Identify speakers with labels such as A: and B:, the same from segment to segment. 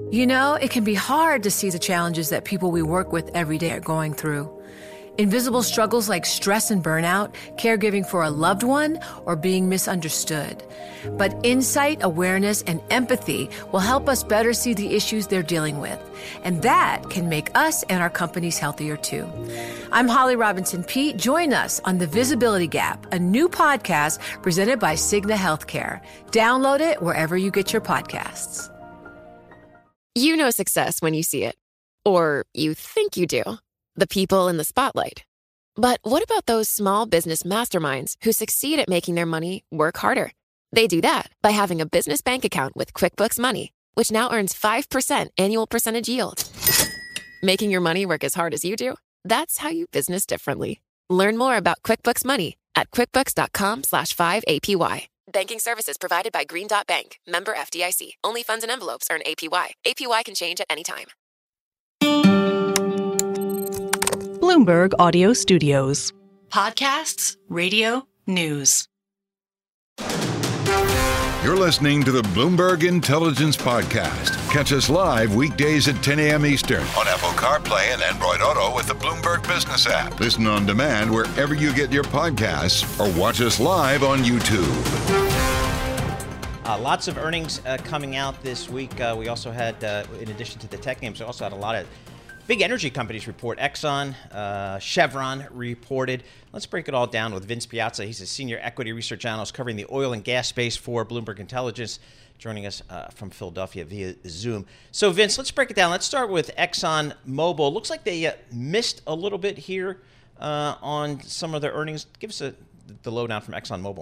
A: You know, it can be hard to see the challenges that people we work with every day are going through. Invisible struggles like stress and burnout, caregiving for a loved one, or being misunderstood. But insight, awareness, and empathy will help us better see the issues they're dealing with. And that can make us and our companies healthier too. I'm Holly Robinson Peete. Join us on The Visibility Gap, a new podcast presented by Cigna Healthcare. Download it wherever you get your podcasts.
B: You know success when you see it. Or you think you do. The people in the spotlight. But what about those small business masterminds who succeed at making their money work harder? They do that by having a business bank account with QuickBooks Money, which now earns 5% annual percentage yield. Making your money work as hard as you do? That's how you business differently. Learn more about QuickBooks Money at quickbooks.com/5APY. Banking services provided by Green Dot Bank. Member FDIC. Only funds and envelopes earn APY. APY can change at any time.
C: Bloomberg Audio Studios.
D: Podcasts, radio, news.
E: You're listening to the Bloomberg Intelligence Podcast. Catch us live weekdays at 10 a.m. Eastern on Apple CarPlay and Android Auto with the Bloomberg Business app. Listen on demand wherever you get your podcasts or watch us live on YouTube.
F: Lots of earnings coming out this week. We also had, in addition to the tech names, we also had a lot of big energy companies report. Exxon, Chevron reported. Let's break it all down with Vince Piazza. He's a senior equity research analyst covering the oil and gas space for Bloomberg Intelligence, joining us from Philadelphia via Zoom. So, Vince, let's break it down. Let's start with Exxon Mobil. Looks like they missed a little bit here on some of their earnings. Give us the lowdown from Exxon Mobil.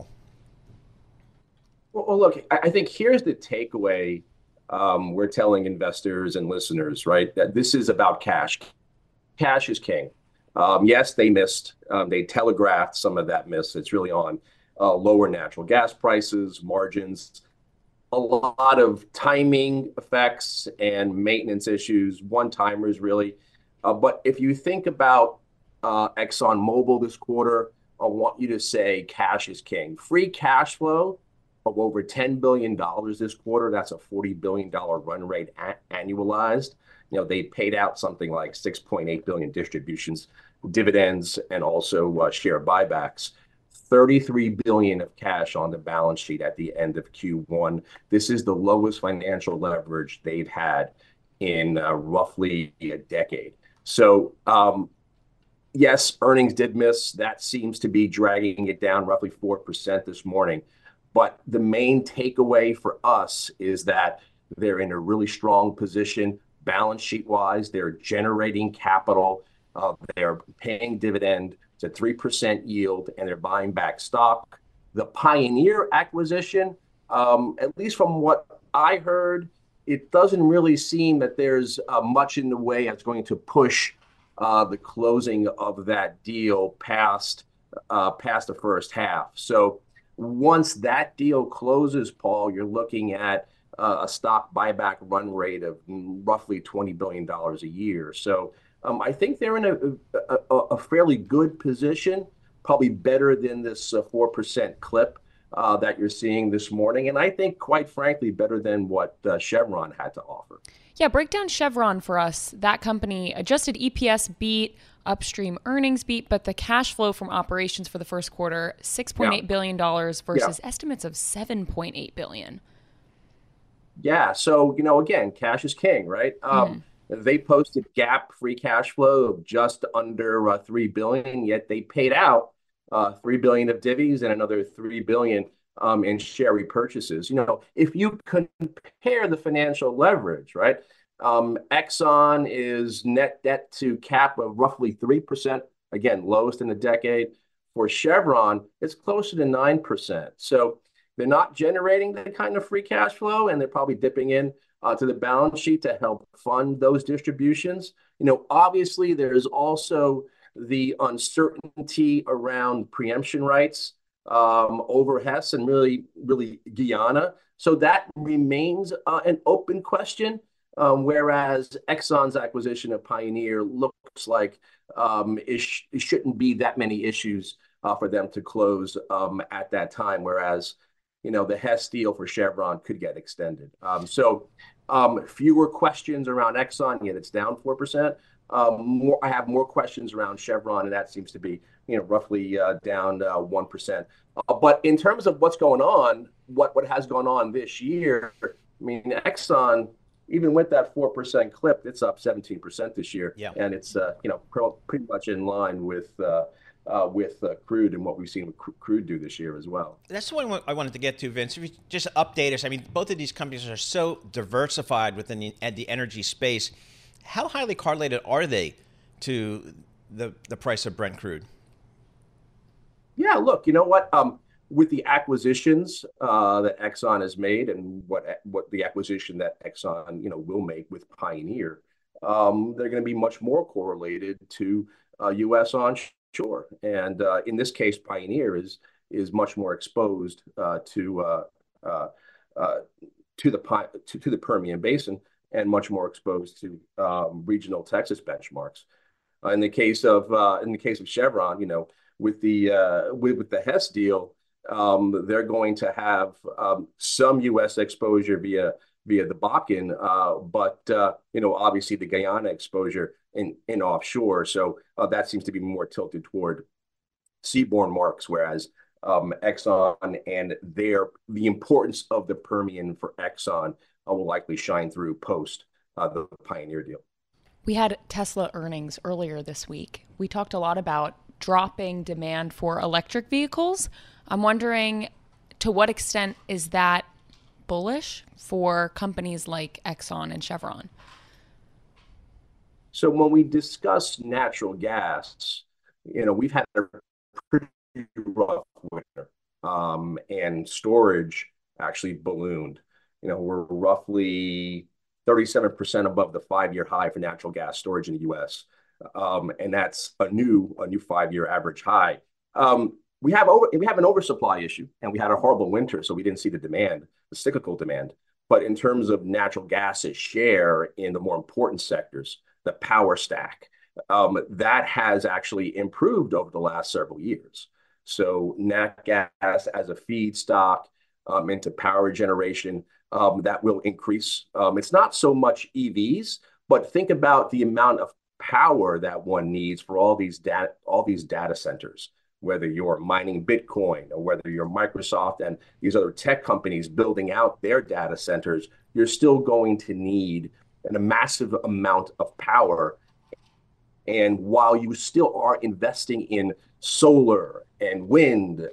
G: Well, look, I think here's the takeaway. We're telling investors and listeners, right, that this is about cash. Cash is king. Yes, they missed. They telegraphed some of that miss. It's really on lower natural gas prices, margins, a lot of timing effects and maintenance issues, one-timers really. But if you think about ExxonMobil this quarter, I want you to say cash is king. Free cash flow of over $10 billion this quarter. That's a $40 billion run rate annualized. You know, they paid out something like $6.8 billion distributions, dividends, and also share buybacks. $33 billion of cash on the balance sheet at the end of Q1. This is the lowest financial leverage they've had in roughly a decade. So, yes, earnings did miss. That seems to be dragging it down roughly 4% this morning. But the main takeaway for us is that they're in a really strong position balance sheet wise. They're generating capital. They're paying dividend. It's a 3% yield, and they're buying back stock. The Pioneer acquisition, at least from what I heard, it doesn't really seem that there's much in the way that's going to push the closing of that deal past the first half. So once that deal closes, Paul, you're looking at a stock buyback run rate of roughly $20 billion a year. So I think they're in a fairly good position, probably better than this 4% clip that you're seeing this morning. And I think, quite frankly, better than what Chevron had to offer.
H: Yeah, break down Chevron for us. That company, adjusted EPS beat, upstream earnings beat, but the cash flow from operations for the first quarter, $6.8 billion versus estimates of $7.8 billion.
G: Yeah, so, again, cash is king, right? They posted GAAP free cash flow of just under $3 billion, yet they paid out $3 billion of divvies and another $3 billion in share repurchases. If you compare the financial leverage, right? Exxon is net debt to cap of roughly 3%, again, lowest in a decade. For Chevron, it's closer to 9%. So they're not generating the kind of free cash flow, and they're probably dipping in to the balance sheet to help fund those distributions. Obviously, there's also the uncertainty around preemption rights over Hess and really Guyana. So that remains an open question. Whereas Exxon's acquisition of Pioneer looks like it shouldn't be that many issues for them to close at that time, whereas the Hess deal for Chevron could get extended. So Fewer questions around Exxon, yet it's down 4%. I have more questions around Chevron, and that seems to be, roughly down 1%. But in terms of what's going on, what has gone on this year, I mean, Exxon, even with that 4% clip, it's up 17% this year, and it's pretty much in line with crude and what we've seen with crude do this year as well.
F: That's the one I wanted to get to, Vince. If you just update us, I mean, both of these companies are so diversified within the energy space. How highly correlated are they to the price of Brent crude?
G: Yeah, look, you know what? With the acquisitions that Exxon has made, and what the acquisition that Exxon will make with Pioneer, they're going to be much more correlated to U.S. onshore, and in this case, Pioneer is much more exposed to the Permian Basin, and much more exposed to regional Texas benchmarks. In the case of Chevron, with the Hess deal, they're going to have some U.S. exposure via the Bakken, but obviously the Guyana exposure in offshore. So that seems to be more tilted toward seaborne marks, whereas Exxon and the importance of the Permian for Exxon will likely shine through post the Pioneer deal.
H: We had Tesla earnings earlier this week. We talked a lot about dropping demand for electric vehicles. I'm wondering, to what extent is that bullish for companies like Exxon and Chevron?
G: So when we discuss natural gas, we've had a pretty rough winter, and storage actually ballooned. We're roughly 37% above the 5-year high for natural gas storage in the U.S., and that's a new 5-year average high. We have an oversupply issue, and we had a horrible winter, so we didn't see the cyclical demand. But in terms of natural gas's share in the more important sectors, the power stack, that has actually improved over the last several years. So nat gas as a feedstock into power generation, that will increase. It's not so much EVs, but think about the amount of power that one needs for all these data centers, whether you're mining Bitcoin or whether you're Microsoft and these other tech companies building out their data centers, you're still going to need a massive amount of power. And while you still are investing in solar and wind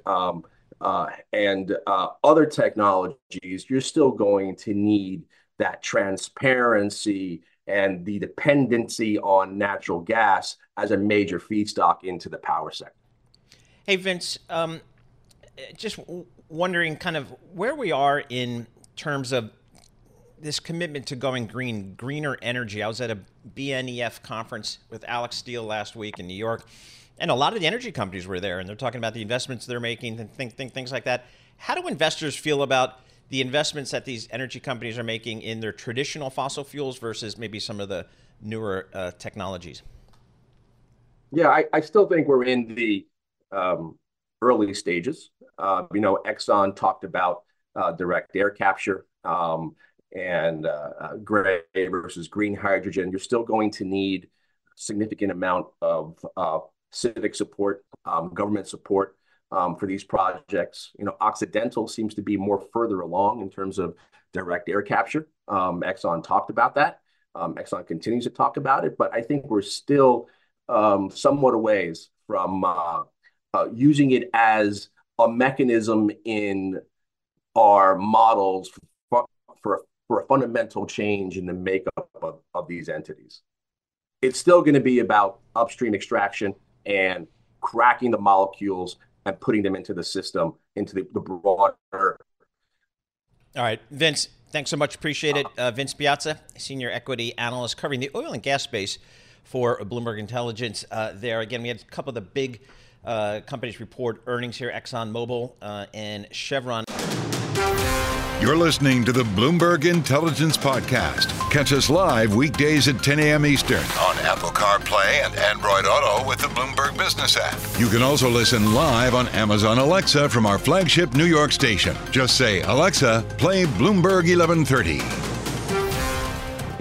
G: and other technologies, you're still going to need that transparency and the dependency on natural gas as a major feedstock into the power sector.
F: Hey, Vince, just wondering kind of where we are in terms of this commitment to going greener energy. I was at a BNEF conference with Alex Steele last week in New York, and a lot of the energy companies were there, and they're talking about the investments they're making and things like that. How do investors feel about the investments that these energy companies are making in their traditional fossil fuels versus maybe some of the newer technologies?
G: Yeah, I still think we're in the early stages. Exxon talked about direct air capture and gray versus green hydrogen. You're still going to need a significant amount of civic support, government support for these projects. Occidental seems to be more further along in terms of direct air capture. Exxon talked about that. Exxon continues to talk about it, but I think we're still somewhat a ways from using it as a mechanism in our models for a fundamental change in the makeup of these entities. It's still going to be about upstream extraction and cracking the molecules and putting them into the system, into the broader.
F: All right, Vince, thanks so much. Appreciate it. Vince Piazza, Senior Equity Analyst covering the oil and gas space for Bloomberg Intelligence. There again, we had a couple of the big companies report earnings here, ExxonMobil and Chevron.
E: You're listening to the Bloomberg Intelligence Podcast. Catch us live weekdays at 10 a.m. Eastern on Apple CarPlay and Android Auto with the Bloomberg Business app. You can also listen live on Amazon Alexa from our flagship New York station. Just say, Alexa, play Bloomberg 1130.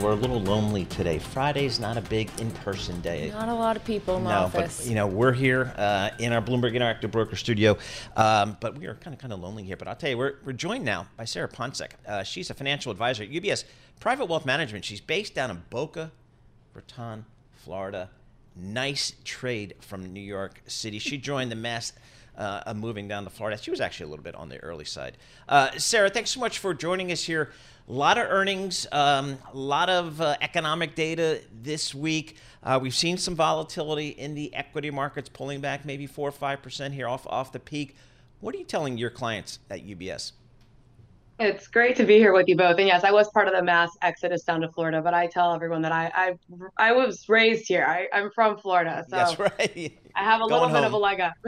F: we're a little lonely today. Friday's not a big in-person day.
H: Not a lot of people in the office.
F: But we're here in our Bloomberg Interactive Broker studio, but we are kind of lonely here. But I'll tell you, we're joined now by Sarah Ponczek. She's a financial advisor at UBS Private Wealth Management. She's based down in Boca Raton, Florida. Nice trade from New York City. She joined the mass of moving down to Florida. She was actually a little bit on the early side. Sarah, thanks so much for joining us here. A lot of earnings, a lot of economic data this week. We've seen some volatility in the equity markets, pulling back maybe 4 or 5% here off the peak. What are you telling your clients at UBS?
I: It's great to be here with you both. And yes, I was part of the mass exodus down to Florida, but I tell everyone that I was raised here. I'm from Florida. So
F: that's right.
I: I have a little bit of a leg up.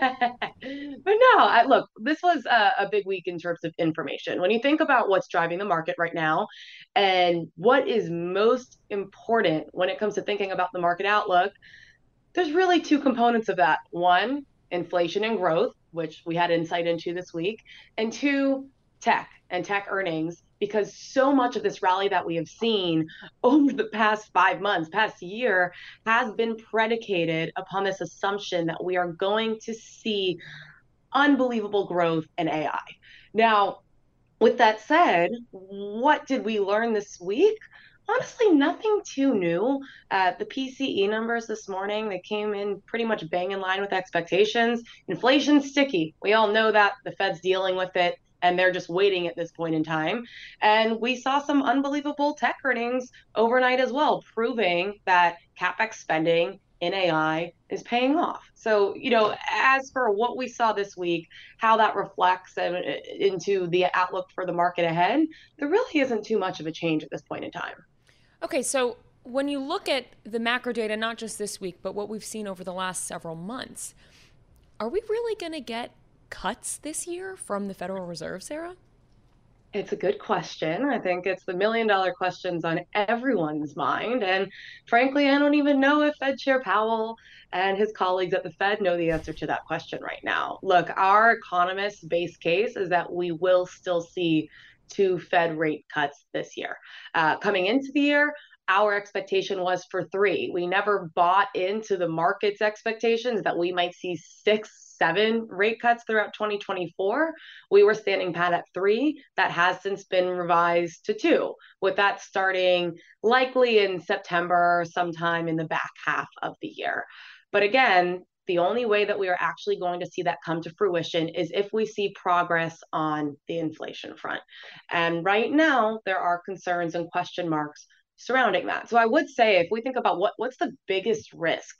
I: But no, look, this was a big week in terms of information. When you think about what's driving the market right now and what is most important when it comes to thinking about the market outlook, there's really two components of that. One, inflation and growth, which we had insight into this week, and two, tech and tech earnings, because so much of this rally that we have seen over the past 5 months, past year, has been predicated upon this assumption that we are going to see unbelievable growth in AI. Now, with that said, what did we learn this week? Honestly, nothing too new. The PCE numbers this morning, they came in pretty much bang in line with expectations. Inflation's sticky. We all know that. The Fed's dealing with it, and they're just waiting at this point in time. And we saw some unbelievable tech earnings overnight as well, proving that CapEx spending in AI is paying off. So, as for what we saw this week, how that reflects into the outlook for the market ahead, there really isn't too much of a change at this point in time.
H: Okay, so when you look at the macro data, not just this week, but what we've seen over the last several months, are we really going to get cuts this year from the Federal Reserve, Sarah?
I: It's a good question. I think it's the $1 million questions on everyone's mind. And frankly, I don't even know if Fed Chair Powell and his colleagues at the Fed know the answer to that question right now. Look, our economists' base case is that we will still see 2 Fed rate cuts this year. Coming into the year, our expectation was for 3. We never bought into the market's expectations that we might see 6, 7 rate cuts throughout 2024. We were standing pat at 3. That has since been revised to 2, with that starting likely in September, sometime in the back half of the year. But again, the only way that we are actually going to see that come to fruition is if we see progress on the inflation front. And right now, there are concerns and question marks surrounding that. So I would say, if we think about what's the biggest risk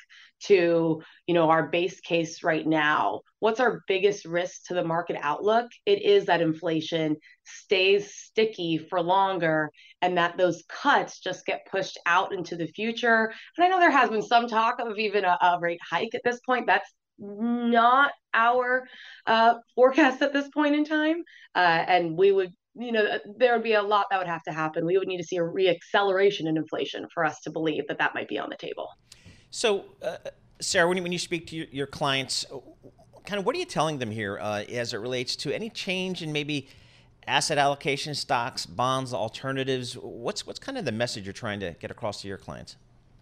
I: to our base case right now, what's our biggest risk to the market outlook? It is that inflation stays sticky for longer and that those cuts just get pushed out into the future. And I know there has been some talk of even a rate hike at this point. That's not our forecast at this point in time. And we would there would be a lot that would have to happen. We would need to see a reacceleration in inflation for us to believe that might be on the table.
F: So, Sarah, when you speak to your clients, kind of what are you telling them here as it relates to any change in maybe asset allocation, stocks, bonds, alternatives? What's kind of the message you're trying to get across to your clients?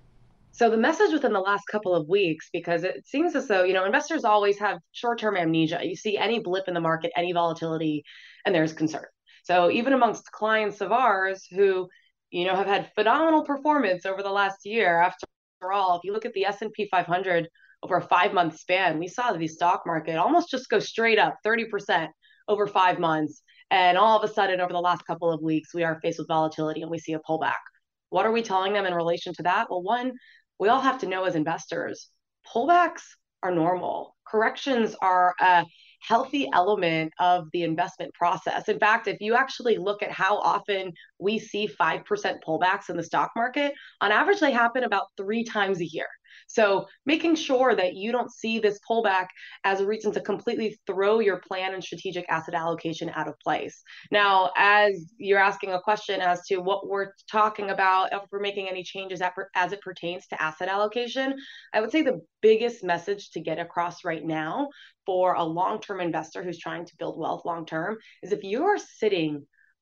I: So the message within the last couple of weeks, because it seems as though, investors always have short-term amnesia. You see any blip in the market, any volatility, and there's concern. So even amongst clients of ours who, have had phenomenal performance over the last year, after all, if you look at the S&P 500 over a 5-month span, we saw the stock market almost just go straight up 30% over 5 months. And all of a sudden, over the last couple of weeks, we are faced with volatility and we see a pullback. What are we telling them in relation to that? Well, one, we all have to know as investors, pullbacks are normal. Corrections are a healthy element of the investment process. In fact, if you actually look at how often we see 5% pullbacks in the stock market, on average, they happen about 3 times a year. So making sure that you don't see this pullback as a reason to completely throw your plan and strategic asset allocation out of place. Now, as you're asking a question as to what we're talking about, if we're making any changes as it pertains to asset allocation, I would say the biggest message to get across right now for a long-term investor who's trying to build wealth long-term is if you are sitting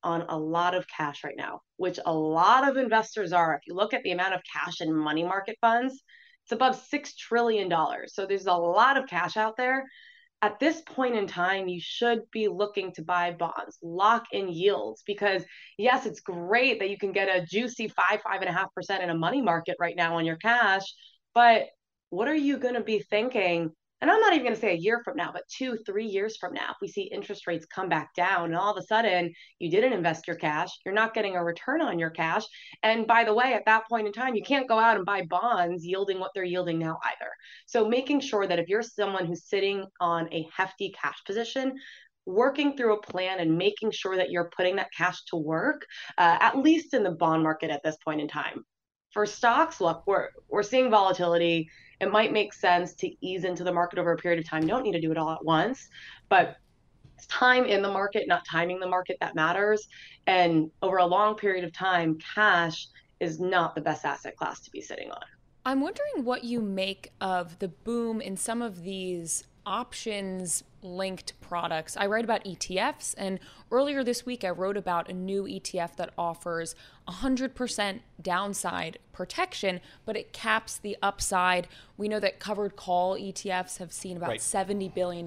I: on a lot of cash right now, which a lot of investors are. If you look at the amount of cash in money market funds, it's above $6 trillion. So there's a lot of cash out there. At this point in time, you should be looking to buy bonds, lock in yields, because yes, it's great that you can get a juicy 5.5% in a money market right now on your cash, but what are you going to be thinking? And I'm not even going to say a year from now, but 2-3 years from now, if we see interest rates come back down and all of a sudden you didn't invest your cash, you're not getting a return on your cash. And by the way, at that point in time, you can't go out and buy bonds yielding what they're yielding now either. So making sure that if you're someone who's sitting on a hefty cash position, working through a plan and making sure that you're putting that cash to work, at least in the bond market at this point in time. For stocks, look, we're seeing volatility. It might make sense to ease into the market over a period of time. You don't need to do it all at once, but it's time in the market, not timing the market, that matters. And over a long period of time, cash is not the best asset class to be sitting on.
H: I'm wondering what you make of the boom in some of these options linked products. I write about ETFs, and earlier this week I wrote about a new ETF that offers 100% downside protection, but it caps the upside. We know that covered call ETFs have seen about $70 billion.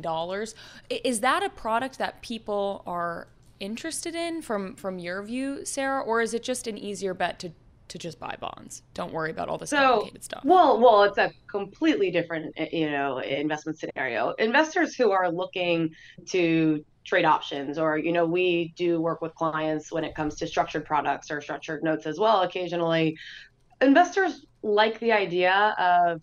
H: Is that a product that people are interested in from your view, Sarah, or is it just an easier bet to just buy bonds? Don't worry about all this complicated stuff.
I: Well, it's a completely different, investment scenario. Investors who are looking to trade options, or, we do work with clients when it comes to structured products or structured notes as well occasionally. Investors like the idea of,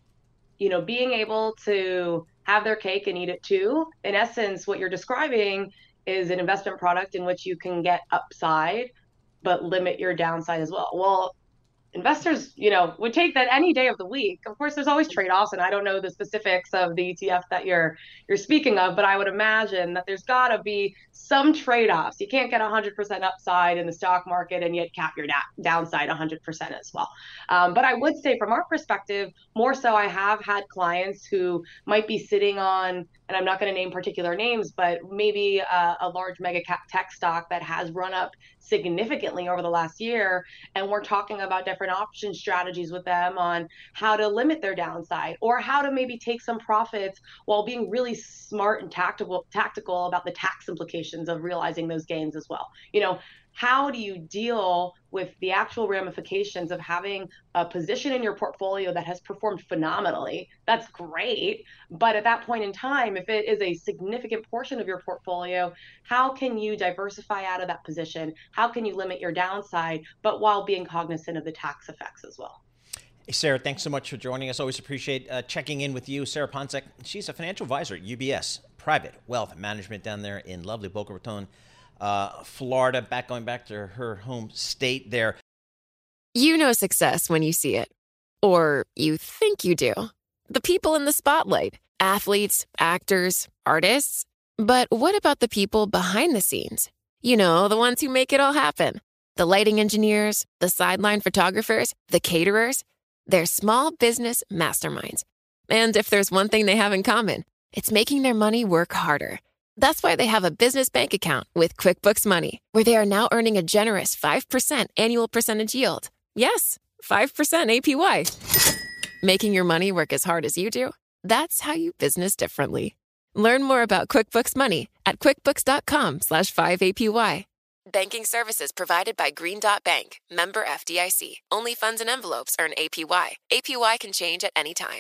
I: being able to have their cake and eat it too. In essence, what you're describing is an investment product in which you can get upside but limit your downside as well. Well, investors, would take that any day of the week. Of course, there's always trade-offs, and I don't know the specifics of the ETF that you're speaking of, but I would imagine that there's got to be some trade-offs. You can't get 100% upside in the stock market and yet cap your downside 100% as well. But I would say from our perspective, more so I have had clients who might be sitting on, and I'm not going to name particular names, but maybe a large mega cap tech stock that has run up significantly over the last year. And we're talking about different option strategies with them on how to limit their downside, or how to maybe take some profits while being really smart and tactical about the tax implications of realizing those gains as well. How do you deal with the actual ramifications of having a position in your portfolio that has performed phenomenally? That's great. But at that point in time, if it is a significant portion of your portfolio, how can you diversify out of that position? How can you limit your downside, but while being cognizant of the tax effects as well?
F: Hey, Sarah, thanks so much for joining us. Always appreciate checking in with you. Sarah Ponczek, she's a financial advisor at UBS Private Wealth Management down there in lovely Boca Raton, Florida, going back to her home state there.
B: You know success when you see it. Or you think you do. The people in the spotlight. Athletes, actors, artists. But what about the people behind the scenes? The ones who make it all happen. The lighting engineers, the sideline photographers, the caterers. They're small business masterminds. And if there's one thing they have in common, it's making their money work harder. That's why they have a business bank account with QuickBooks Money, where they are now earning a generous 5% annual percentage yield. Yes, 5% APY. Making your money work as hard as you do? That's how you business differently. Learn more about QuickBooks Money at quickbooks.com/5APY. Banking services provided by Green Dot Bank, member FDIC. Only funds and envelopes earn APY. APY can change at any time.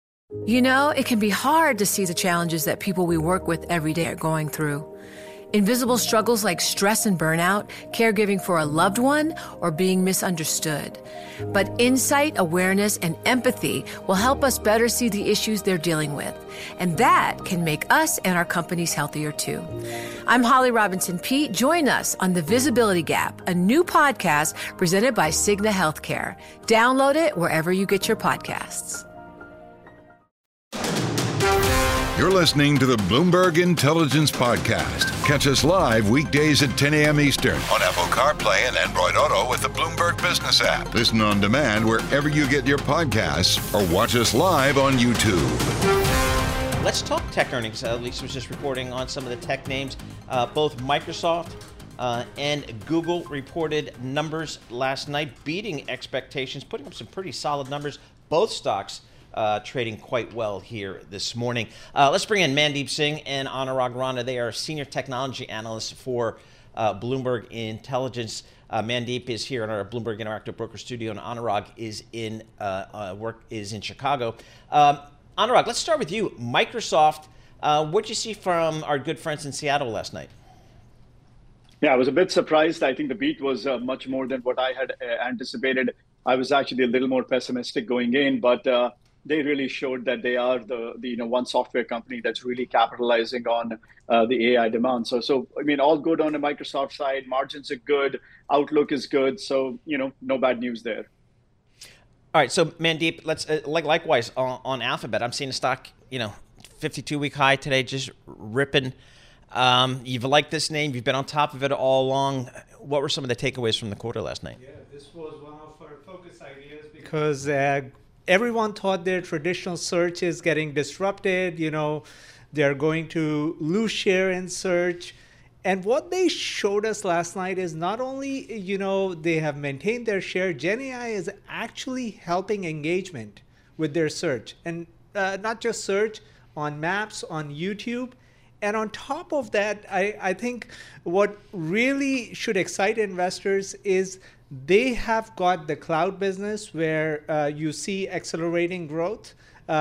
A: It can be hard to see the challenges that people we work with every day are going through. Invisible struggles like stress and burnout, caregiving for a loved one, or being misunderstood. But insight, awareness, and empathy will help us better see the issues they're dealing with. And that can make us and our companies healthier too. I'm Holly Robinson Peete. Join us on The Visibility Gap, a new podcast presented by Cigna Healthcare. Download it wherever you get your podcasts.
E: You're listening to the Bloomberg Intelligence Podcast. Catch us live weekdays at 10 a.m. Eastern on Apple CarPlay and Android Auto with the Bloomberg Business app. Listen on demand wherever you get your podcasts or watch us live on YouTube.
F: Let's talk tech earnings. Lisa was just reporting on some of the tech names. Both Microsoft And Google reported numbers last night, beating expectations, putting up some pretty solid numbers. Both stocks trading quite well here this morning. Let's bring in Mandeep Singh and Anurag Rana. They are senior technology analysts for Bloomberg Intelligence. Mandeep is here in our Bloomberg Interactive Broker Studio, and Anurag is in Chicago. Anurag, let's start with you. Microsoft, what did you see from our good friends in Seattle last night?
J: Yeah, I was a bit surprised. I think the beat was much more than what I had anticipated. I was actually a little more pessimistic going in, but they really showed that they are the one software company that's really capitalizing on the AI demand. So I mean, all good on the Microsoft side. Margins are good. Outlook is good. So no bad news there.
F: All right, so Mandeep, let's likewise on Alphabet. I'm seeing the stock, 52-week high today, just ripping. You've liked this name. You've been on top of it all along. What were some of the takeaways from the quarter last night?
K: Yeah, this was one of our focus ideas because everyone thought their traditional search is getting disrupted. They're going to lose share in search. And what they showed us last night is not only, they have maintained their share, GenAI is actually helping engagement with their search. And not just search, on Maps, on YouTube. And on top of that, I think what really should excite investors is they have got the cloud business where you see accelerating growth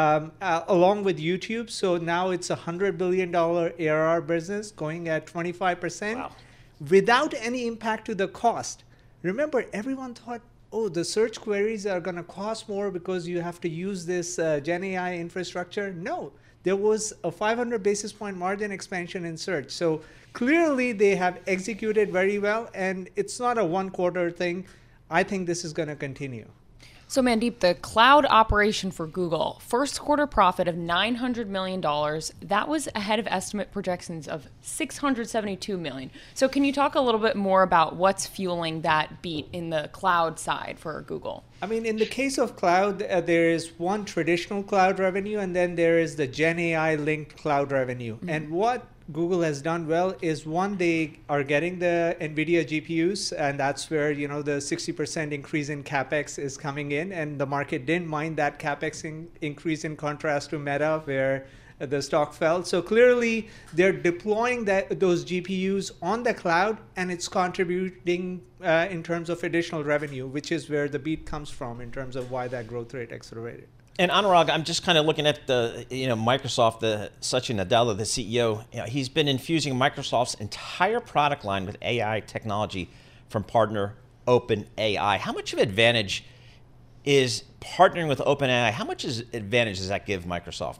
K: along with YouTube. So now it's a $100 billion ARR business going at 25% without any impact to the cost. Remember, everyone thought, the search queries are going to cost more because you have to use this GenAI infrastructure. No. There was a 500 basis point margin expansion in search. So clearly they have executed very well, and it's not a one-quarter thing. I think this is going to continue.
H: So Mandeep, the cloud operation for Google, first quarter profit of $900 million. That was ahead of estimate projections of $672 million. So can you talk a little bit more about what's fueling that beat in the cloud side for Google?
K: I mean, in the case of cloud, there is one traditional cloud revenue, and then there is the GenAI linked cloud revenue. Mm-hmm. And what Google has done well is, one, they are getting the NVIDIA GPUs, and that's where, the 60% increase in CapEx is coming in, and the market didn't mind that CapEx increase in contrast to Meta, where the stock fell. So clearly, they're deploying those GPUs on the cloud, and it's contributing in terms of additional revenue, which is where the beat comes from in terms of why that growth rate accelerated.
F: And Anurag, I'm just kind of looking at the, Microsoft, Satya Nadella, the CEO. He's been infusing Microsoft's entire product line with AI technology from partner OpenAI. How much of an advantage is partnering with OpenAI? How much advantage does that give Microsoft?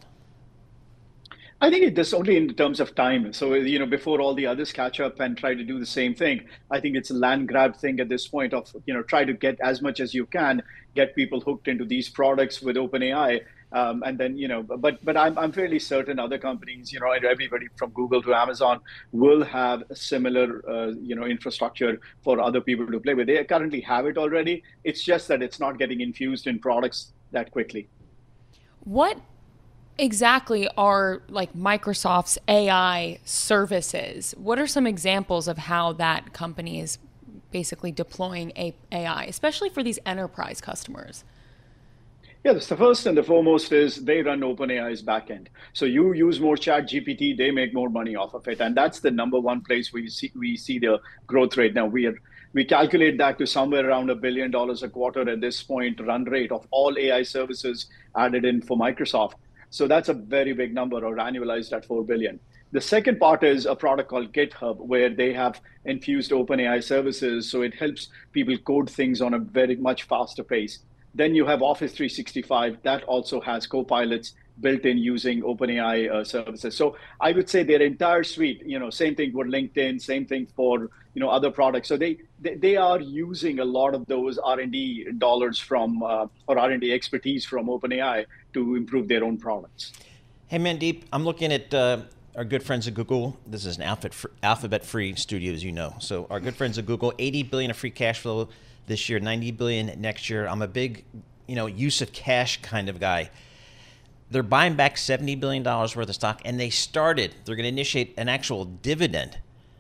J: I think it's only in terms of time. So, before all the others catch up and try to do the same thing, I think it's a land grab thing at this point of, try to get as much as you can, get people hooked into these products with OpenAI. And then, but I'm fairly certain other companies, everybody from Google to Amazon will have a similar, infrastructure for other people to play with. They currently have it already. It's just that it's not getting infused in products that quickly.
H: What exactly are Microsoft's AI services? What are some examples of how that company is basically deploying AI, especially for these enterprise customers?
J: Yeah, the first and the foremost is they run OpenAI's backend. So you use more ChatGPT, they make more money off of it. And that's the number one place we see the growth rate. Now, we calculate that to somewhere around $1 billion a quarter at this point, run rate of all AI services added in for Microsoft. So that's a very big number, or annualized at $4 billion. The second part is a product called GitHub, where they have infused OpenAI services. So it helps people code things on a very much faster pace. Then you have Office 365 that also has co-pilots built in using OpenAI services. So I would say their entire suite, same thing for LinkedIn, same thing for, other products. So they are using a lot of those R&D dollars from, or R&D expertise from OpenAI to improve their own products.
F: Hey, Mandeep, I'm looking at our good friends at Google. This is an Alphabet-free studio, as you know. So our good friends at Google, $80 billion of free cash flow this year, $90 billion next year. I'm a big, use of cash kind of guy. They're buying back $70 billion worth of stock, and they're going to initiate an actual dividend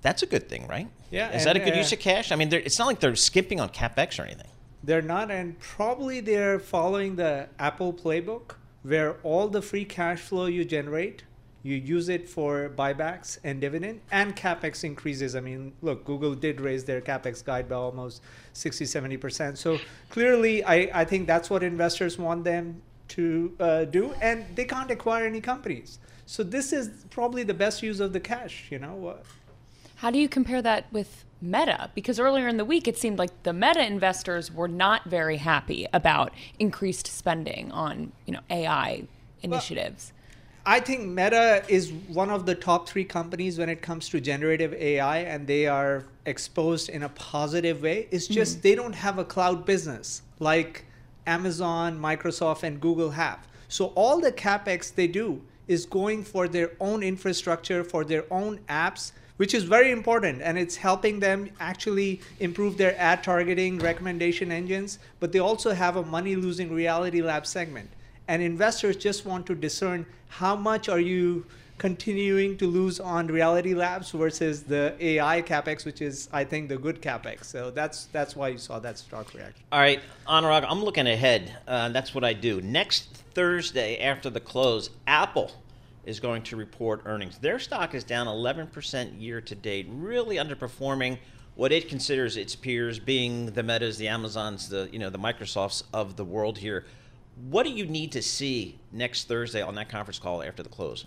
F: That's a good thing, right?
K: Yeah.
F: Is that a good use of cash? I mean, it's not like they're skimping on CapEx or anything.
K: They're not, and probably they're following the Apple playbook, where all the free cash flow you generate, you use it for buybacks and dividend and CapEx increases. I mean, look, Google did raise their CapEx guide by almost 60-70%. So clearly, I think that's what investors want them to do, and they can't acquire any companies. So this is probably the best use of the cash,
H: How do you compare that with Meta? Because earlier in the week, it seemed like the Meta investors were not very happy about increased spending on, AI initiatives.
K: Well, I think Meta is one of the top 3 companies when it comes to generative AI, and they are exposed in a positive way. It's just they don't have a cloud business like Amazon, Microsoft, and Google have. So all the CapEx they do is going for their own infrastructure, for their own apps, which is very important, and it's helping them actually improve their ad targeting recommendation engines. But they also have a money-losing Reality Labs segment. And investors just want to discern how much are you continuing to lose on Reality Labs versus the AI CapEx, which is, I think, the good CapEx. So that's why you saw that stock reaction.
F: All right, Anurag, I'm looking ahead. That's what I do. Next Thursday after the close, Apple is going to report earnings. Their stock is down 11% year to date, really underperforming what it considers its peers, being the Metas, the Amazons, the Microsofts of the world here. What do you need to see next Thursday on that conference call after the close?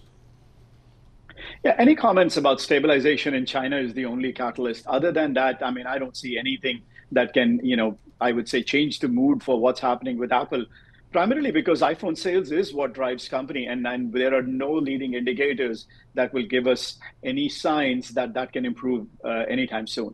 J: Yeah, any comments about stabilization in China is the only catalyst. Other than that, I mean, I don't see anything that can, I would say change the mood for what's happening with Apple. Primarily because iPhone sales is what drives company, and there are no leading indicators that will give us any signs that can improve anytime soon.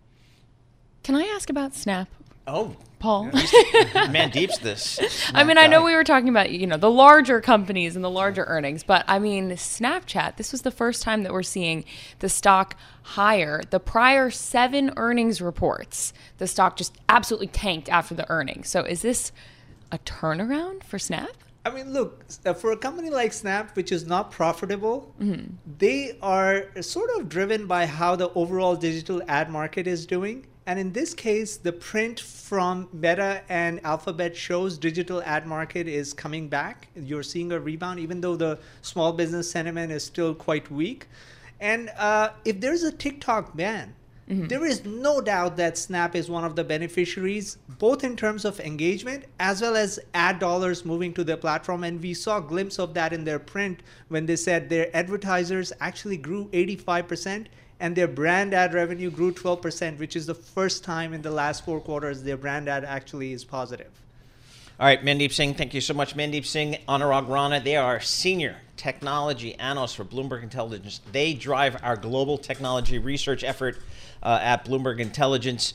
H: Can I ask about Snap?
F: Oh,
H: Paul.
F: Mandeep's this.
H: I mean, I know we were talking about, the larger companies and the larger earnings, but I mean, Snapchat, this was the first time that we're seeing the stock higher. The prior 7 earnings reports, the stock just absolutely tanked after the earnings. So is this a turnaround for Snap?
K: I mean, look, for a company like Snap, which is not profitable, they are sort of driven by how the overall digital ad market is doing. And in this case, the print from Meta and Alphabet shows digital ad market is coming back. You're seeing a rebound, even though the small business sentiment is still quite weak. And if there's a TikTok ban, there is no doubt that Snap is one of the beneficiaries, both in terms of engagement as well as ad dollars moving to their platform. And we saw a glimpse of that in their print when they said their advertisers actually grew 85%. And their brand ad revenue grew 12%, which is the first time in the last 4 quarters their brand ad actually is positive.
F: All right, Mandeep Singh, thank you so much. Mandeep Singh, Anurag Rana, they are senior technology analysts for Bloomberg Intelligence. They drive our global technology research effort at Bloomberg Intelligence.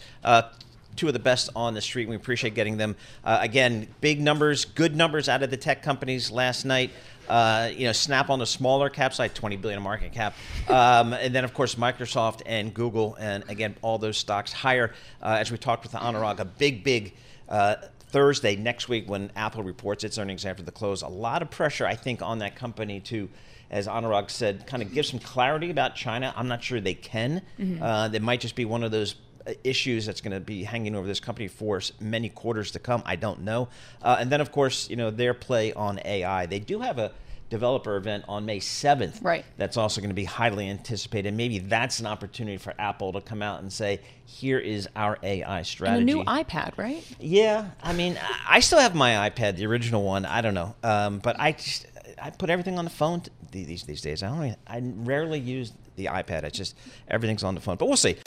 F: 2 of the best on the street. We appreciate getting them. Again, big numbers, good numbers out of the tech companies last night. Snap on the smaller cap side, $20 billion market cap. And then, of course, Microsoft and Google. And again, all those stocks higher. As we talked with Anurag, a big Thursday next week when Apple reports its earnings after the close. A lot of pressure, I think, on that company to, as Anurag said, kind of give some clarity about China. I'm not sure they can. There might just be one of those issues that's going to be hanging over this company for many quarters to come. I don't know. And then, of course, their play on AI. They do have a developer event on May 7th.
H: Right.
F: That's also going to be highly anticipated. Maybe that's an opportunity for Apple to come out and say, here is our AI strategy.
H: And a new iPad, right?
F: Yeah. I mean, I still have my iPad, the original one. I don't know. But I put everything on the phone these days. I rarely use the iPad. It's just everything's on the phone. But we'll see.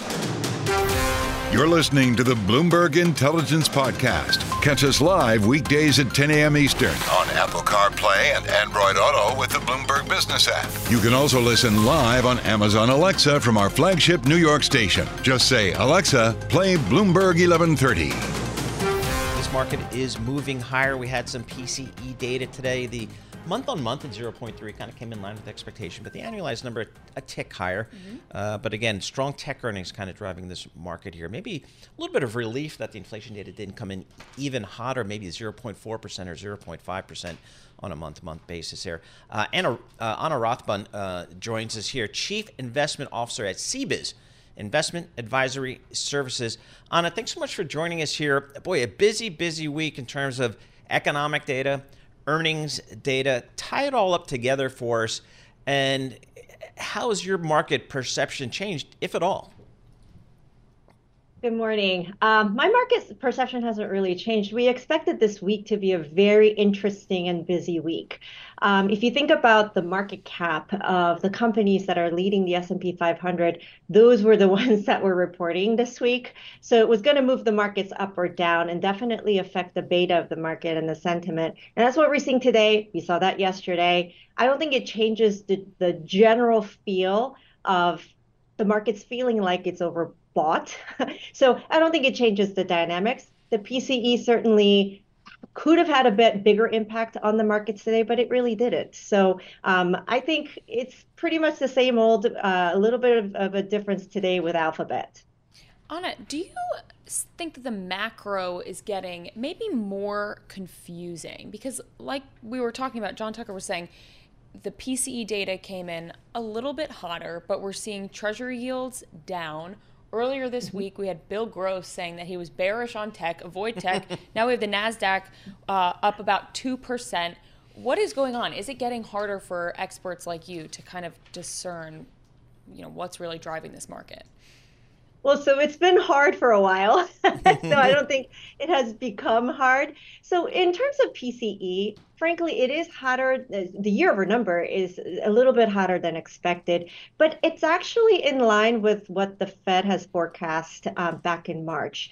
E: You're listening to the Bloomberg Intelligence Podcast. Catch us live weekdays at 10 a.m. Eastern on Apple CarPlay and Android Auto with the Bloomberg Business app. You can also listen live on Amazon Alexa from our flagship New York station. Just say, Alexa, play Bloomberg 1130.
F: This market is moving higher. We had some PCE data today. The month-on-month at 0.3 kind of came in line with expectation, but the annualized number a tick higher. But again, strong tech earnings kind of driving this market here. Maybe a little bit of relief that the inflation data didn't come in even hotter, maybe 0.4% or 0.5% on a month-to-month basis here. Anna Rothman joins us here, Chief Investment Officer at CBIZ Investment Advisory Services. Anna, thanks so much for joining us here. Boy, a busy, busy week in terms of economic data, earnings data. Tie it all up together for us. And how has your market perception changed, if at all?
L: Good morning. My market perception hasn't really changed. We expected this week to be a very interesting and busy week. If you think about the market cap of the companies that are leading the S&P 500, those were the ones that were reporting this week. So it was going to move the markets up or down and definitely affect the beta of the market and the sentiment. And that's what we're seeing today. We saw that yesterday. I don't think it changes the general feel of the market's feeling like it's overbought. So I don't think it changes the dynamics. The PCE certainly could have had a bit bigger impact on the markets today, but it really didn't. So I think it's pretty much the same old, a little bit of a difference today with Alphabet.
H: Anna, do you think that the macro is getting maybe more confusing? Because like we were talking about, John Tucker was saying, the PCE data came in a little bit hotter, but we're seeing treasury yields down. Earlier this week, we had Bill Gross saying that he was bearish on tech, avoid tech. Now we have the NASDAQ up about 2%. What is going on? Is it getting harder for experts like you to kind of discern, what's really driving this market?
L: Well, so it's been hard for a while, so I don't think it has become hard. So in terms of PCE, frankly, it is hotter. The year-over number is a little bit hotter than expected, but it's actually in line with what the Fed has forecast back in March.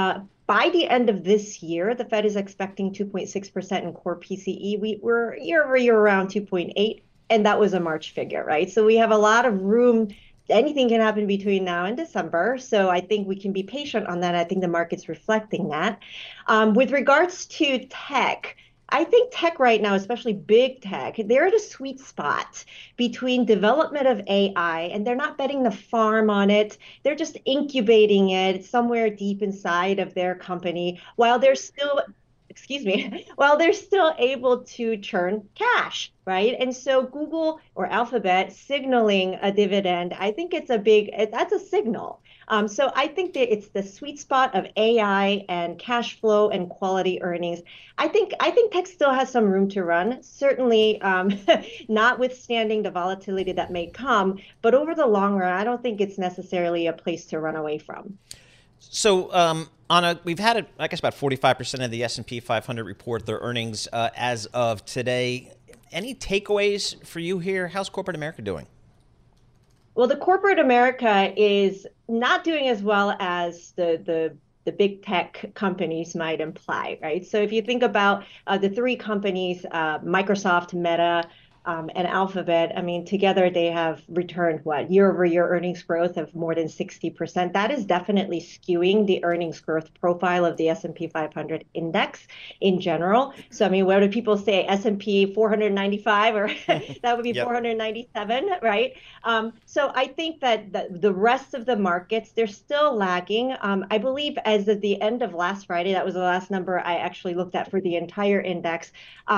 L: By the end of this year, the Fed is expecting 2.6% in core PCE. We were year-over-year around 2.8, and that was a March figure, right? So we have a lot of room. Anything can happen between now and December. So I think we can be patient on that. I think the market's reflecting that. With regards to tech, I think tech right now, especially big tech, they're at a sweet spot between development of AI, and they're not betting the farm on it. They're just incubating it somewhere deep inside of their company while they're still able to churn cash, right? And so Google or Alphabet signaling a dividend, I think that's a signal. So I think that it's the sweet spot of AI and cash flow and quality earnings. I think tech still has some room to run, certainly notwithstanding the volatility that may come. But over the long run, I don't think it's necessarily a place to run away from.
F: So, Anna, we've had, I guess, about 45% of the S&P 500 report their earnings as of today. Any takeaways for you here? How's corporate America doing?
L: Well, the corporate America is not doing as well as the big tech companies might imply, right? So if you think about the three companies, Microsoft, Meta, and Alphabet, I mean, together they have returned year-over-year earnings growth of more than 60%. That is definitely skewing the earnings growth profile of the S&P 500 index in general. So, I mean, what do people say? S&P 495, or that would be 497, right? So I think that the rest of the markets, they're still lagging. I believe as of the end of last Friday, that was the last number I actually looked at for the entire index.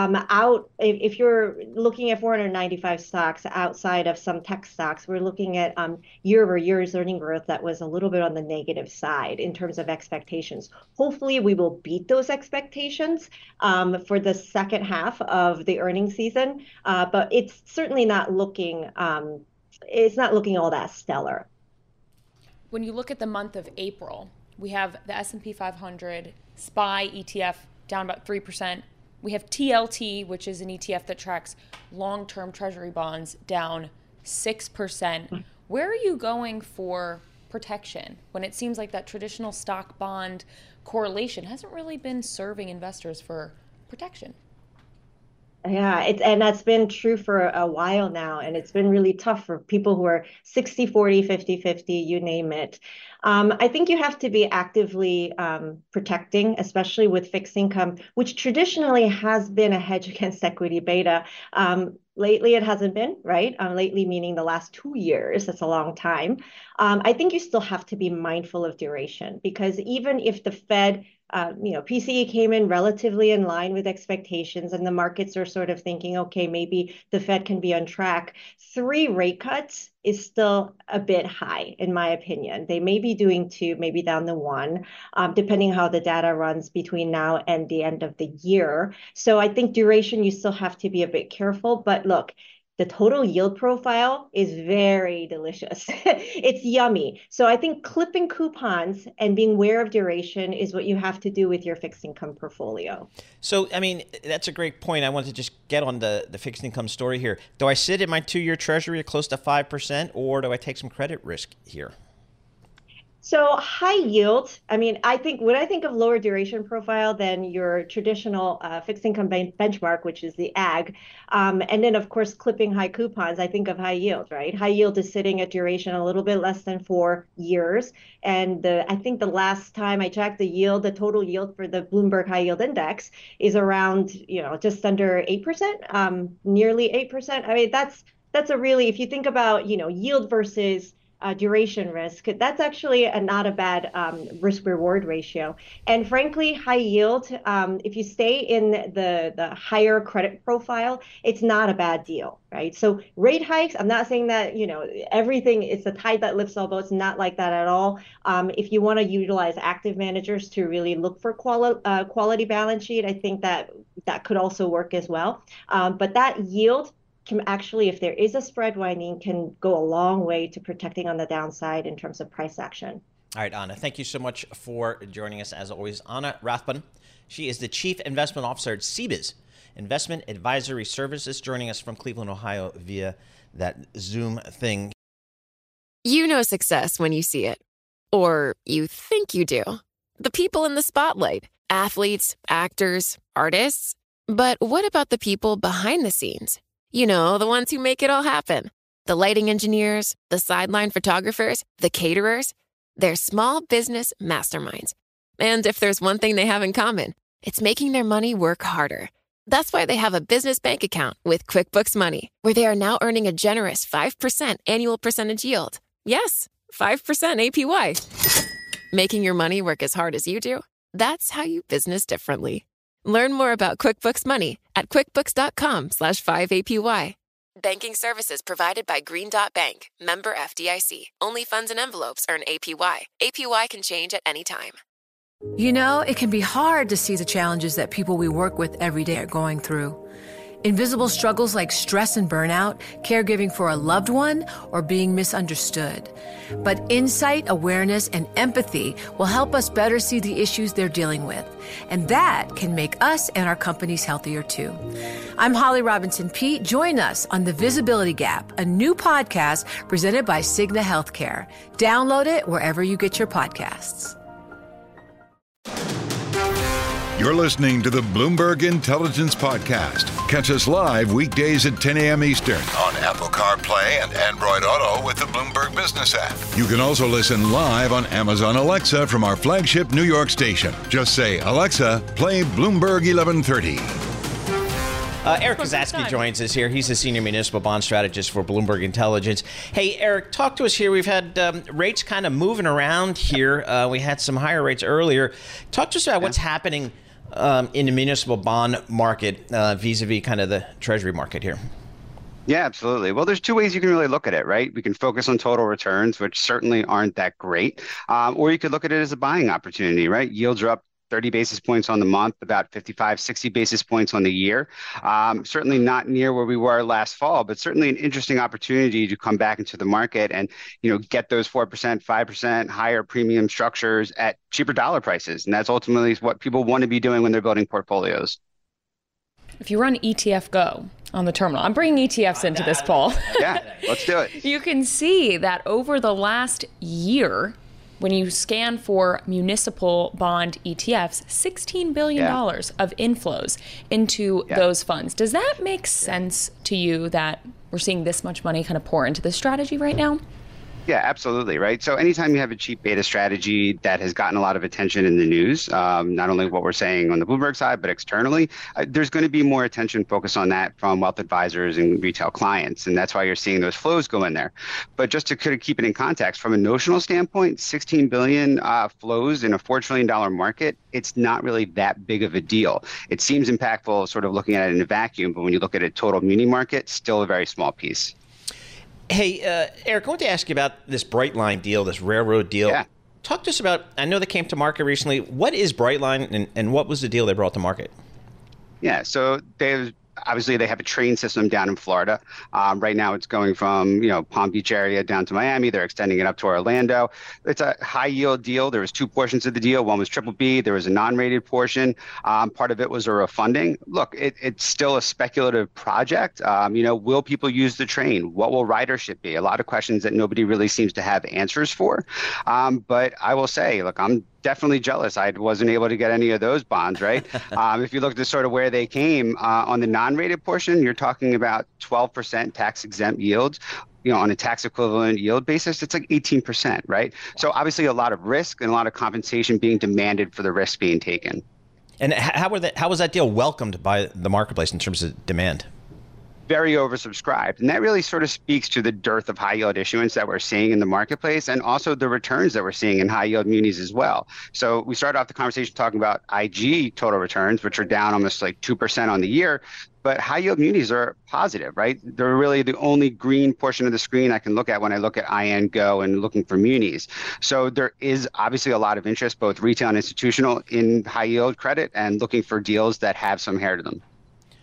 L: If you're looking at 495 stocks outside of some tech stocks, we're looking at year-over-year earning growth that was a little bit on the negative side in terms of expectations. Hopefully, we will beat those expectations for the second half of the earnings season, but it's certainly not looking all that stellar.
H: When you look at the month of April, we have the S&P 500 SPY ETF down about 3%. We have TLT, which is an ETF that tracks long-term treasury bonds, down 6%. Where are you going for protection when it seems like that traditional stock bond correlation hasn't really been serving investors for protection?
L: Yeah, and that's been true for a while now, and it's been really tough for people who are 60-40, 50-50, you name it. I think you have to be actively protecting, especially with fixed income, which traditionally has been a hedge against equity beta. Lately, it hasn't been, right? Lately, meaning the last 2 years. That's a long time. I think you still have to be mindful of duration, because even if the Fed PCE came in relatively in line with expectations, and the markets are sort of thinking, okay, maybe the Fed can be on track. 3 rate cuts is still a bit high, in my opinion. They may be doing 2, maybe down to 1, depending how the data runs between now and the end of the year. So I think duration, you still have to be a bit careful. But look, the total yield profile is very delicious. It's yummy. So I think clipping coupons and being aware of duration is what you have to do with your fixed income portfolio.
F: So, I mean, that's a great point. I wanted to just get on the fixed income story here. Do I sit in my 2-year treasury at close to 5%, or do I take some credit risk here?
L: So high yield, I mean, when I think of lower duration profile than your traditional fixed income benchmark, which is the AG, and then of course clipping high coupons, I think of high yield, right? High yield is sitting at duration a little bit less than 4 years. And I think the last time I checked the total yield for the Bloomberg High Yield Index is around, just under 8%, nearly 8%. I mean, that's a really, if you think about, yield versus duration risk, that's actually not a bad risk reward ratio. And frankly, high yield, if you stay in the higher credit profile, it's not a bad deal, right? So rate hikes, I'm not saying that, everything is the tide that lifts all boats, not like that at all. If you want to utilize active managers to really look for quality balance sheet, I think that could also work as well. But that yield can actually, if there is a spread widening, can go a long way to protecting on the downside in terms of price action.
F: All right, Anna, thank you so much for joining us as always. Anna Rathbun, she is the Chief Investment Officer at CBIZ Investment Advisory Services, joining us from Cleveland, Ohio via that Zoom thing.
B: You know success when you see it, or you think you do. The people in the spotlight, athletes, actors, artists. But what about the people behind the scenes? You know, the ones who make it all happen. The lighting engineers, the sideline photographers, the caterers. They're small business masterminds. And if there's one thing they have in common, it's making their money work harder. That's why they have a business bank account with QuickBooks Money, where they are now earning a generous 5% annual percentage yield. Yes, 5% APY. Making your money work as hard as you do? That's how you business differently. Learn more about QuickBooks Money at quickbooks.com/5APY. Banking services provided by Green Dot Bank, member FDIC. Only funds and envelopes earn APY. APY can change at any time.
A: It can be hard to see the challenges that people we work with every day are going through. Invisible struggles like stress and burnout, caregiving for a loved one, or being misunderstood. But insight, awareness, and empathy will help us better see the issues they're dealing with. And that can make us and our companies healthier too. I'm Holly Robinson Peete. Join us on The Visibility Gap, a new podcast presented by Cigna Healthcare. Download it wherever you get your podcasts.
E: You're listening to the Bloomberg Intelligence Podcast. Catch us live weekdays at 10 a.m. Eastern on Apple CarPlay and Android Auto with the Bloomberg Business app. You can also listen live on Amazon Alexa from our flagship New York station. Just say, Alexa, play Bloomberg 1130.
F: Eric Kozatsky joins us here. He's the senior municipal bond strategist for Bloomberg Intelligence. Hey, Eric, talk to us here. We've had rates kind of moving around here. We had some higher rates earlier. Talk to us about what's happening in the municipal bond market vis-a-vis kind of the treasury market here.
M: Yeah, absolutely. Well, there's 2 ways you can really look at it, right? We can focus on total returns, which certainly aren't that great. Or you could look at it as a buying opportunity, right? Yields are up 30 basis points on the month, about 55, 60 basis points on the year. Certainly not near where we were last fall, but certainly an interesting opportunity to come back into the market and, get those 4%, 5% higher premium structures at cheaper dollar prices. And that's ultimately what people want to be doing when they're building portfolios.
H: If you run ETF Go on the terminal, I'm bringing ETFs into this, Paul.
M: Yeah, let's do it.
H: You can see that over the last year, when you scan for municipal bond ETFs, $16 billion of inflows into those funds. Does that make sense to you that we're seeing this much money kind of pour into this strategy right now?
M: Yeah, absolutely. Right. So anytime you have a cheap beta strategy that has gotten a lot of attention in the news, not only what we're saying on the Bloomberg side, but externally, there's going to be more attention focused on that from wealth advisors and retail clients. And that's why you're seeing those flows go in there. But just to kind of keep it in context, from a notional standpoint, 16 billion flows in a $4 trillion market, it's not really that big of a deal. It seems impactful sort of looking at it in a vacuum, but when you look at a total muni market, still a very small piece.
F: Hey, Eric, I want to ask you about this Brightline deal, this railroad deal.
M: Yeah.
F: Talk to us about, I know they came to market recently. What is Brightline and what was the deal they brought to market?
M: Yeah, so obviously they have a train system down in Florida. Right now it's going from, Palm Beach area down to Miami. They're extending it up to Orlando. It's a high yield deal. There was two portions of the deal. One was triple B. There was a non-rated portion. Part of it was a refunding. Look, it's still a speculative project. Will people use the train? What will ridership be? A lot of questions that nobody really seems to have answers for. But I will say, look, I'm definitely jealous. I wasn't able to get any of those bonds, right? If you look at sort of where they came on the non-rated portion, you're talking about 12% tax exempt yields. On a tax equivalent yield basis, it's like 18%, right? So obviously a lot of risk and a lot of compensation being demanded for the risk being taken.
F: And how was that deal welcomed by the marketplace in terms of demand?
M: Very oversubscribed. And that really sort of speaks to the dearth of high yield issuance that we're seeing in the marketplace and also the returns that we're seeing in high yield munis as well. So we started off the conversation talking about IG total returns, which are down almost like 2% on the year. But high yield munis are positive, right? They're really the only green portion of the screen I can look at when I look at IN Go and looking for munis. So there is obviously a lot of interest, both retail and institutional, in high yield credit and looking for deals that have some hair to them.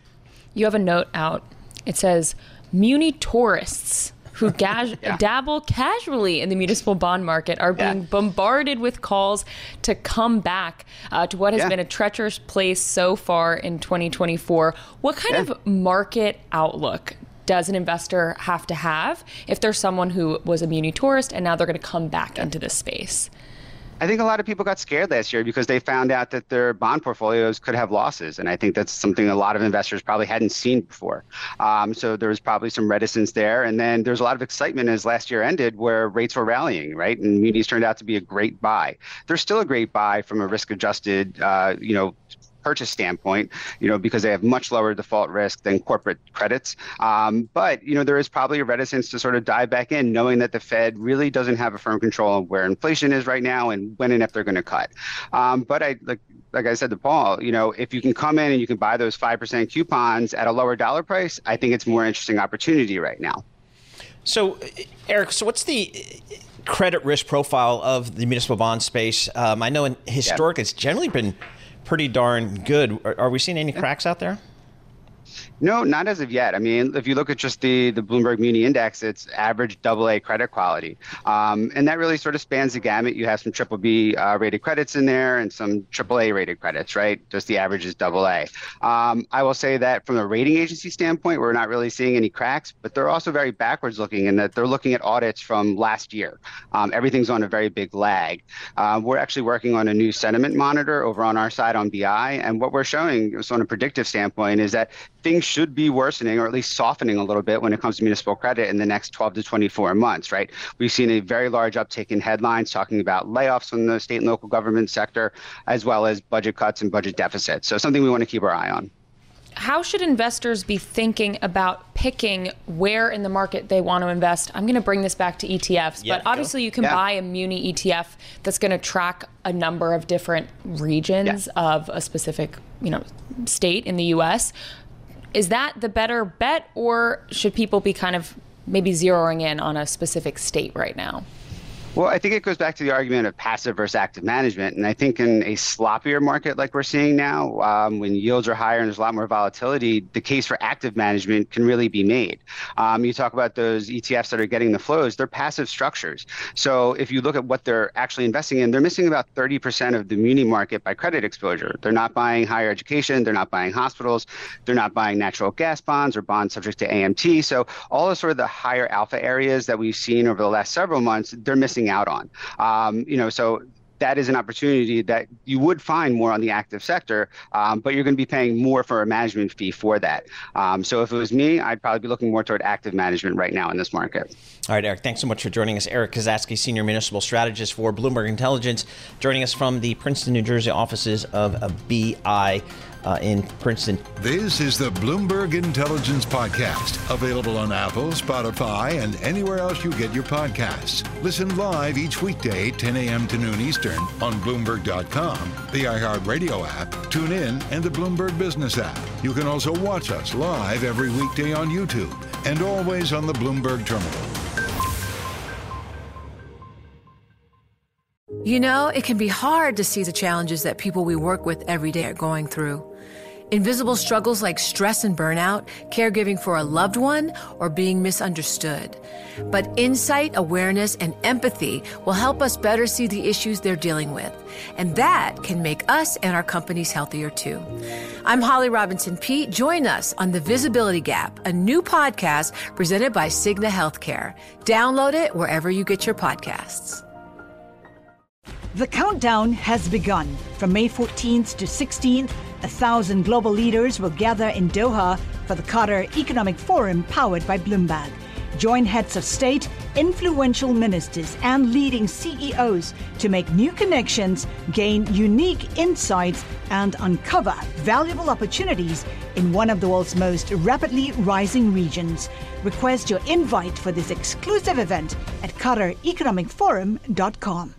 H: You have a note out. It says, muni tourists who dabble casually in the municipal bond market are being bombarded with calls to come back to what has been a treacherous place so far in 2024. What kind of market outlook does an investor have to have if there's someone who was a muni tourist and now they're going to come back into this space?
M: I think a lot of people got scared last year because they found out that their bond portfolios could have losses. And I think that's something a lot of investors probably hadn't seen before. So there was probably some reticence there. And then there's a lot of excitement as last year ended where rates were rallying, right? And munis turned out to be a great buy. They're still a great buy from a risk-adjusted, purchase standpoint, because they have much lower default risk than corporate credits. But, there is probably a reticence to sort of dive back in, knowing that the Fed really doesn't have a firm control of where inflation is right now and when and if they're going to cut. But like I said to Paul, if you can come in and you can buy those 5% coupons at a lower dollar price, I think it's a more interesting opportunity right now.
F: So, Eric, what's the credit risk profile of the municipal bond space? I know historically it's generally been pretty darn good. Are we seeing any cracks out there?
M: No, not as of yet. I mean, if you look at just the Bloomberg Muni Index, it's average AA credit quality. And that really sort of spans the gamut. You have some BBB rated credits in there and some AAA rated credits, right? Just the average is AA. I will say that from a rating agency standpoint, we're not really seeing any cracks, but they're also very backwards looking in that they're looking at audits from last year. Everything's on a very big lag. We're actually working on a new sentiment monitor over on our side on BI. And what we're showing on a predictive standpoint is that things should be worsening or at least softening a little bit when it comes to municipal credit in the next 12 to 24 months, right? We've seen a very large uptick in headlines talking about layoffs from the state and local government sector, as well as budget cuts and budget deficits. So something we want to keep our eye on.
H: How should investors be thinking about picking where in the market they want to invest? I'm going to bring this back to ETFs, but obviously you can buy a muni ETF that's going to track a number of different regions of a specific, state in the U.S. Is that the better bet, or should people be kind of maybe zeroing in on a specific state right now?
M: Well, I think it goes back to the argument of passive versus active management. And I think in a sloppier market like we're seeing now, when yields are higher and there's a lot more volatility, the case for active management can really be made. You talk about those ETFs that are getting the flows, they're passive structures. So if you look at what they're actually investing in, they're missing about 30% of the muni market by credit exposure. They're not buying higher education. They're not buying hospitals. They're not buying natural gas bonds or bonds subject to AMT. So all of sort of the higher alpha areas that we've seen over the last several months, they're missing out on. So that is an opportunity that you would find more on the active sector, but you're going to be paying more for a management fee for that. So if it was me, I'd probably be looking more toward active management right now in this market.
F: All right, Eric, thanks so much for joining us. Eric Kozatsky, Senior Municipal Strategist for Bloomberg Intelligence, joining us from the Princeton, New Jersey offices of BI in Princeton.
E: This is the Bloomberg Intelligence Podcast, available on Apple, Spotify, and anywhere else you get your podcasts. Listen live each weekday, 10 a.m. to noon Eastern on Bloomberg.com, the iHeartRadio app, TuneIn, and the Bloomberg Business app. You can also watch us live every weekday on YouTube and always on the Bloomberg Terminal.
A: You know, it can be hard to see the challenges that people we work with every day are going through. Invisible struggles like stress and burnout, caregiving for a loved one, or being misunderstood. But insight, awareness, and empathy will help us better see the issues they're dealing with. And that can make us and our companies healthier too. I'm Holly Robinson Peete. Join us on The Visibility Gap, a new podcast presented by Cigna Healthcare. Download it wherever you get your podcasts.
N: The countdown has begun. From May 14th to 16th, 1,000 global leaders will gather in Doha for the Qatar Economic Forum powered by Bloomberg. Join heads of state, influential ministers, and leading CEOs to make new connections, gain unique insights, and uncover valuable opportunities in one of the world's most rapidly rising regions. Request your invite for this exclusive event at QatarEconomicForum.com.